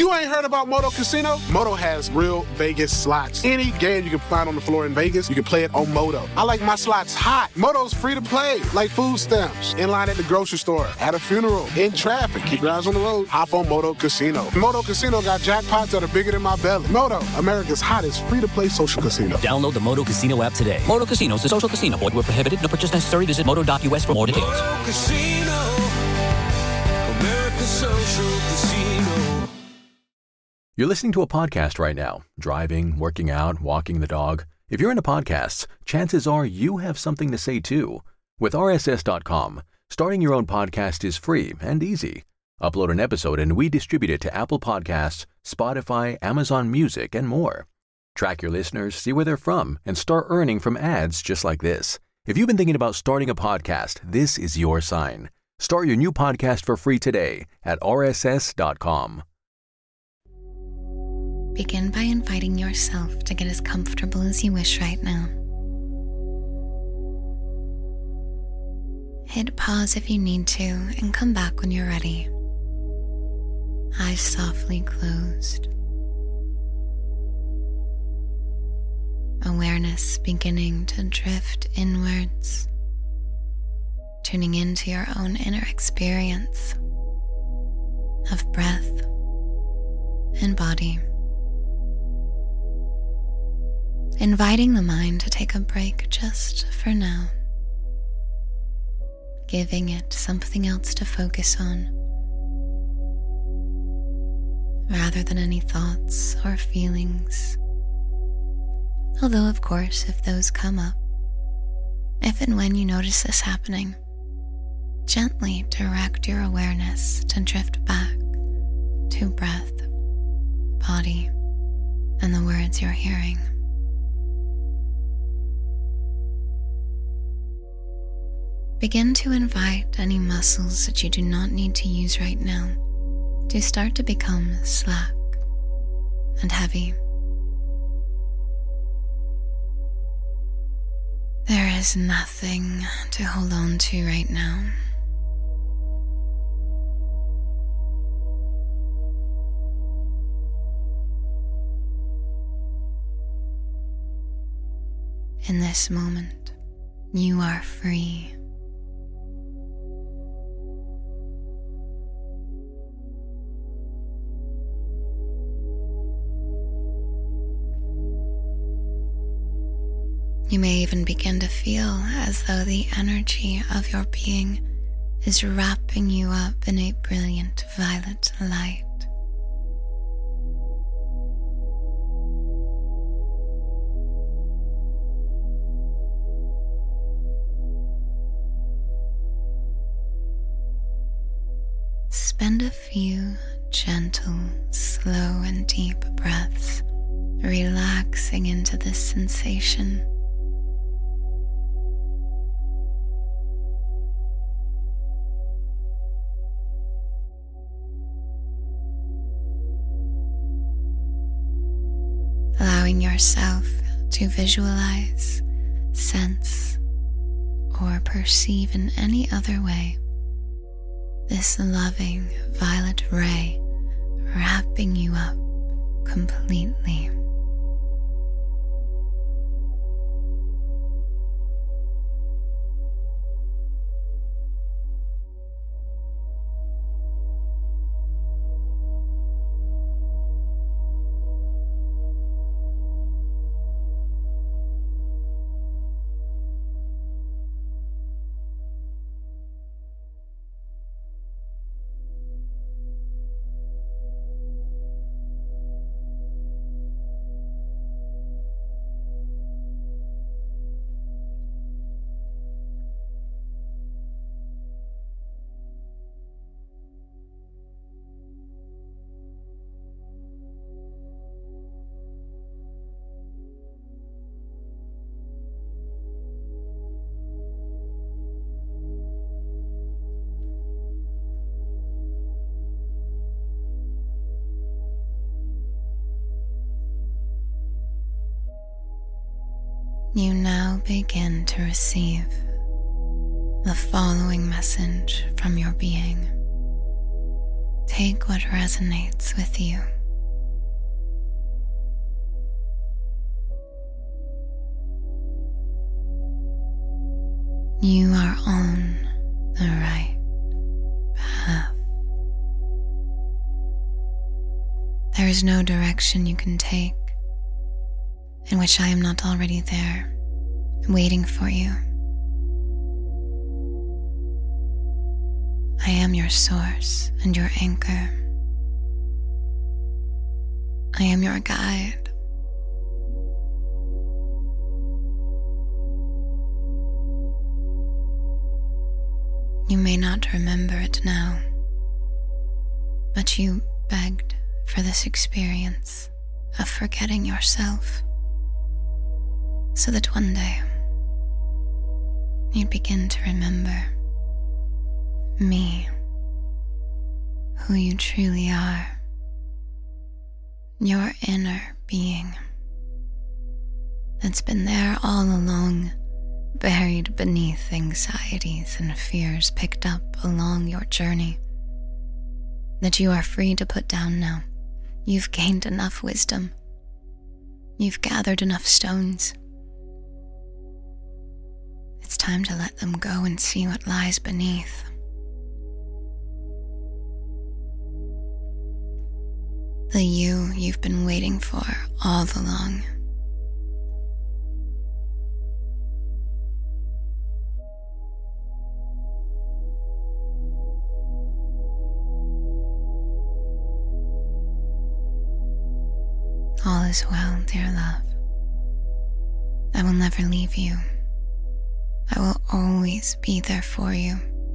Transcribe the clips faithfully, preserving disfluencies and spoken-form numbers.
You ain't heard about Moto Casino? Moto has real Vegas slots. Any game you can find on the floor in Vegas, you can play it on Moto. I like my slots hot. Moto's free to play, like food stamps. In line at the grocery store, at a funeral, in traffic. Keep your eyes on the road. Hop on Moto Casino. Moto Casino got jackpots that are bigger than my belly. Moto, America's hottest free-to-play social casino. Download the Moto Casino app today. Moto Casino is a social casino. Void where prohibited. No purchase necessary. Visit moto dot u s for more details. Moto Casino. America's social casino. You're listening to a podcast right now. Driving, working out, walking the dog. If you're into podcasts, chances are you have something to say too. With R S S dot com, starting your own podcast is free and easy. Upload an episode and we distribute it to Apple Podcasts, Spotify, Amazon Music, and more. Track your listeners, see where they're from, and start earning from ads just like this. If you've been thinking about starting a podcast, this is your sign. Start your new podcast for free today at R S S dot com. Begin by inviting yourself to get as comfortable as you wish right now. Hit pause if you need to and come back when you're ready. Eyes softly closed. Awareness beginning to drift inwards, tuning into your own inner experience of breath and body. Inviting the mind to take a break just for now, giving it something else to focus on, rather than any thoughts or feelings. Although, of course, if those come up, if and when you notice this happening, gently direct your awareness to drift back to breath, body, and the words you're hearing. Begin to invite any muscles that you do not need to use right now to start to become slack and heavy. There is nothing to hold on to right now. In this moment, you are free. You may even begin to feel as though the energy of your being is wrapping you up in a brilliant violet light. Spend a few gentle, slow, and deep breaths, relaxing into this sensation. Allowing yourself to visualize, sense, or perceive in any other way this loving violet ray wrapping you up completely. You now begin to receive the following message from your being Take what resonates with you. You are on the right path. There is no direction you can take in which I am not already there, waiting for you. I am your source and your anchor. I am your guide. You may not remember it now, but you begged for this experience of forgetting yourself, so that one day you'd begin to remember me, who you truly are, your inner being that's been there all along, buried beneath anxieties and fears picked up along your journey, that you are free to put down now. You've gained enough wisdom. You've gathered enough stones. It's time to let them go and see what lies beneath. The you you've been waiting for all along. All is well, dear love. I will never leave you. I will always be there for you.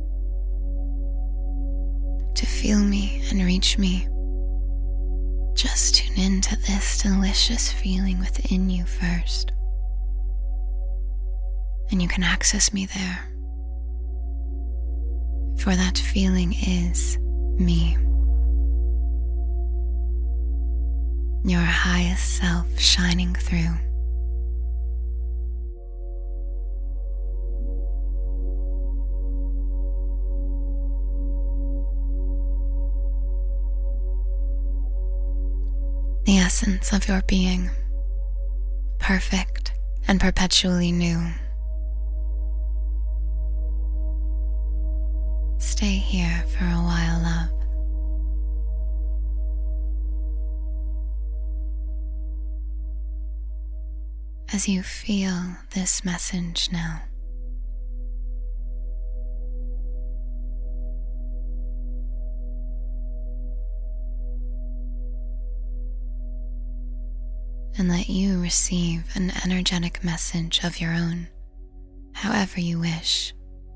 To feel me and reach me, just tune into this delicious feeling within you first, and you can access me there. For that feeling is me. Your highest self shining through. The essence of your being, perfect and perpetually new. Stay here for a while, love. As you feel this message now, and let you receive an energetic message of your own, however you wish.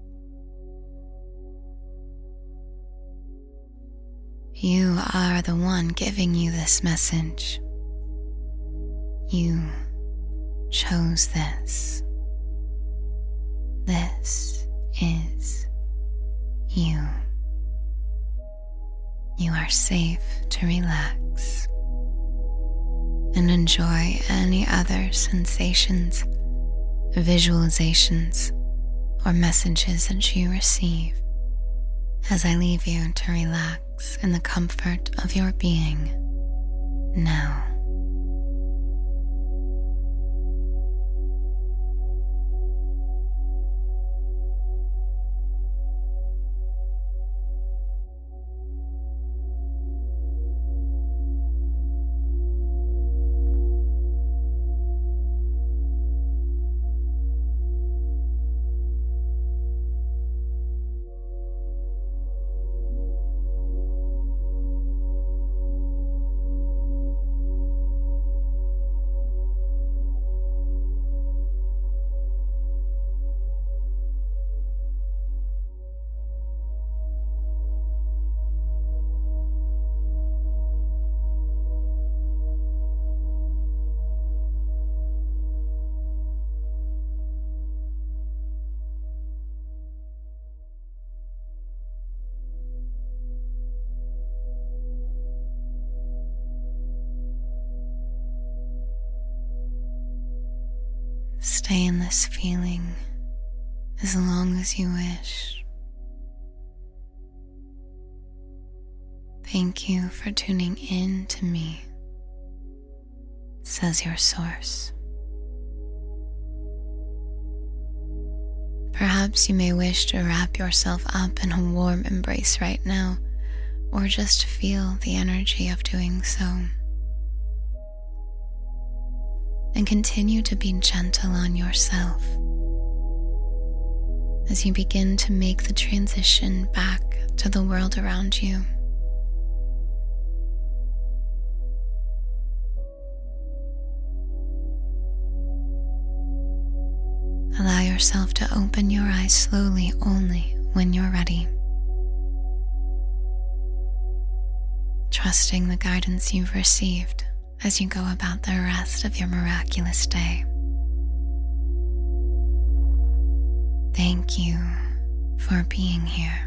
You are the one giving you this message. You chose this. This is you. You are safe to relax and enjoy any other sensations, visualizations, or messages that you receive as I leave you to relax in the comfort of your being now. Stay in this feeling as long as you wish. Thank you for tuning in to me, says your source. Perhaps you may wish to wrap yourself up in a warm embrace right now, or just feel the energy of doing so. And continue to be gentle on yourself as you begin to make the transition back to the world around you. Allow yourself to open your eyes slowly only when you're ready, trusting the guidance you've received as you go about the rest of your miraculous day. Thank you for being here.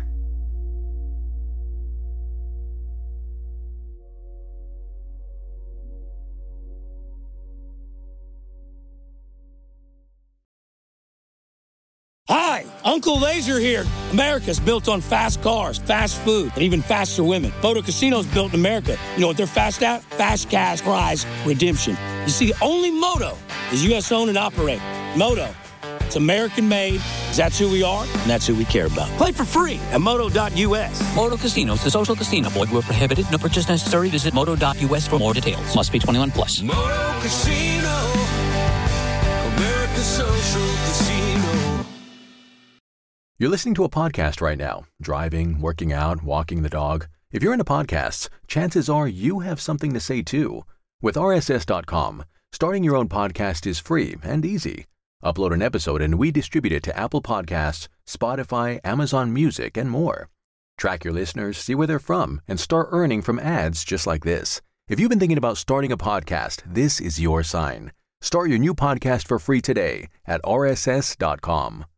Hi, Uncle Laser here. America's built on fast cars, fast food, and even faster women. Moto Casino's built in America. You know what they're fast at? Fast cash prize redemption. You see, only Moto is U S owned and operated. Moto, it's American made. That's who we are, and that's who we care about. Play for free at moto dot U S. Moto Casinos, the social casino. Void where prohibited. No purchase necessary. Visit moto dot U S for more details. Must be twenty-one plus. Moto Casino, America's social casino. You're listening to a podcast right now, driving, working out, walking the dog. If you're into podcasts, chances are you have something to say too. With R S S dot com, starting your own podcast is free and easy. Upload an episode and we distribute it to Apple Podcasts, Spotify, Amazon Music, and more. Track your listeners, see where they're from, and start earning from ads just like this. If you've been thinking about starting a podcast, this is your sign. Start your new podcast for free today at R S S dot com.